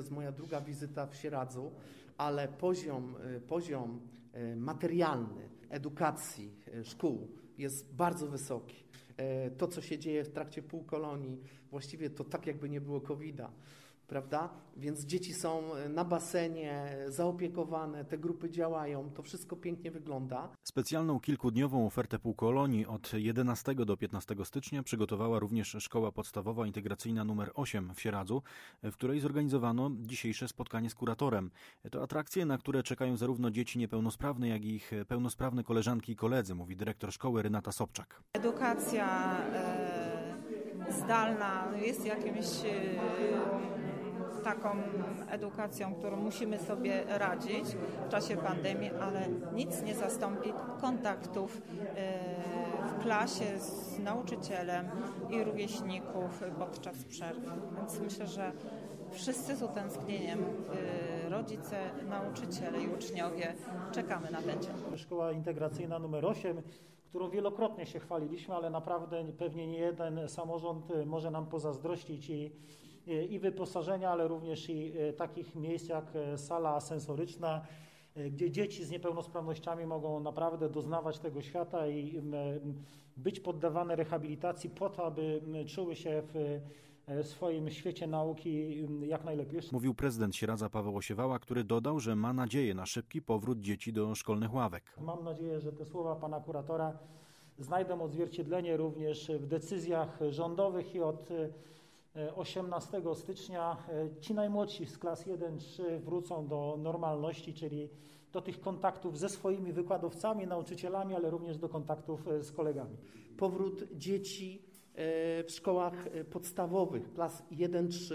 jest moja druga wizyta w Sieradzu, ale poziom materialny edukacji szkół jest bardzo wysoki. To, co się dzieje w trakcie półkolonii, właściwie to tak jakby nie było COVID-a. Prawda? Więc dzieci są na basenie, zaopiekowane, te grupy działają, to wszystko pięknie wygląda. Specjalną kilkudniową ofertę półkolonii od 11 do 15 stycznia przygotowała również Szkoła Podstawowa Integracyjna nr 8 w Sieradzu, w której zorganizowano dzisiejsze spotkanie z kuratorem. To atrakcje, na które czekają zarówno dzieci niepełnosprawne, jak i ich pełnosprawne koleżanki i koledzy, mówi dyrektor szkoły Renata Sobczak. Edukacja zdalna jest jakimś taką edukacją, którą musimy sobie radzić w czasie pandemii, ale nic nie zastąpi kontaktów w klasie z nauczycielem i rówieśników podczas przerwy. Więc myślę, że wszyscy z utęsknieniem, rodzice, nauczyciele i uczniowie, czekamy na ten dzień. Szkoła Integracyjna nr 8, którą wielokrotnie się chwaliliśmy, ale naprawdę pewnie nie jeden samorząd może nam pozazdrościć i wyposażenia, ale również i takich miejsc jak sala sensoryczna, gdzie dzieci z niepełnosprawnościami mogą naprawdę doznawać tego świata i być poddawane rehabilitacji po to, aby czuły się w swoim świecie nauki jak najlepiej. Mówił prezydent Sieradza Paweł Osiewała, który dodał, że ma nadzieję na szybki powrót dzieci do szkolnych ławek. Mam nadzieję, że te słowa pana kuratora znajdą odzwierciedlenie również w decyzjach rządowych i od 18 stycznia ci najmłodsi z klas 1-3 wrócą do normalności, czyli do tych kontaktów ze swoimi wykładowcami, nauczycielami, ale również do kontaktów z kolegami. Powrót dzieci w szkołach podstawowych, klas 1-3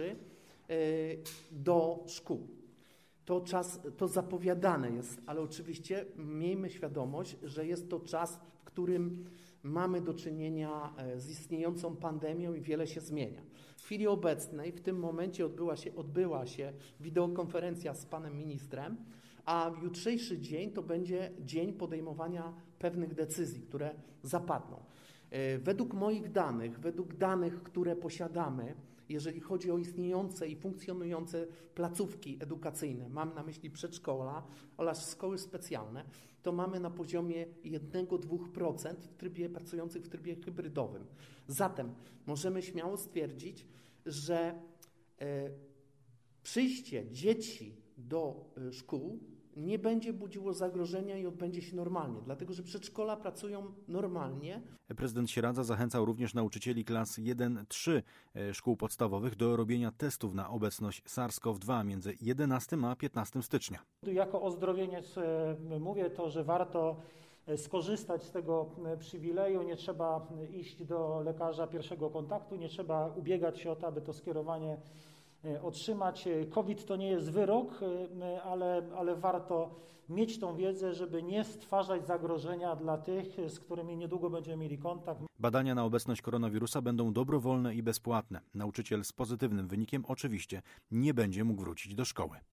do szkół. To zapowiadane jest, ale oczywiście miejmy świadomość, że jest to czas, w którym mamy do czynienia z istniejącą pandemią i wiele się zmienia. W chwili obecnej, w tym momencie odbyła się wideokonferencja z panem ministrem, a jutrzejszy dzień to będzie dzień podejmowania pewnych decyzji, które zapadną. Według moich danych, według danych, które posiadamy, jeżeli chodzi o istniejące i funkcjonujące placówki edukacyjne, mam na myśli przedszkola oraz szkoły specjalne, to mamy na poziomie 1-2% pracujących w trybie hybrydowym. Zatem możemy śmiało stwierdzić, że przyjście dzieci do szkół nie będzie budziło zagrożenia i odbędzie się normalnie, dlatego że przedszkola pracują normalnie. Prezydent Sieradza zachęcał również nauczycieli klas 1-3 szkół podstawowych do robienia testów na obecność SARS-CoV-2 między 11 a 15 stycznia. Jako ozdrowieniec mówię to, że warto skorzystać z tego przywileju, nie trzeba iść do lekarza pierwszego kontaktu, nie trzeba ubiegać się o to, aby to skierowanie otrzymać. COVID to nie jest wyrok, ale warto mieć tą wiedzę, żeby nie stwarzać zagrożenia dla tych, z którymi niedługo będziemy mieli kontakt. Badania na obecność koronawirusa będą dobrowolne i bezpłatne. Nauczyciel z pozytywnym wynikiem oczywiście nie będzie mógł wrócić do szkoły.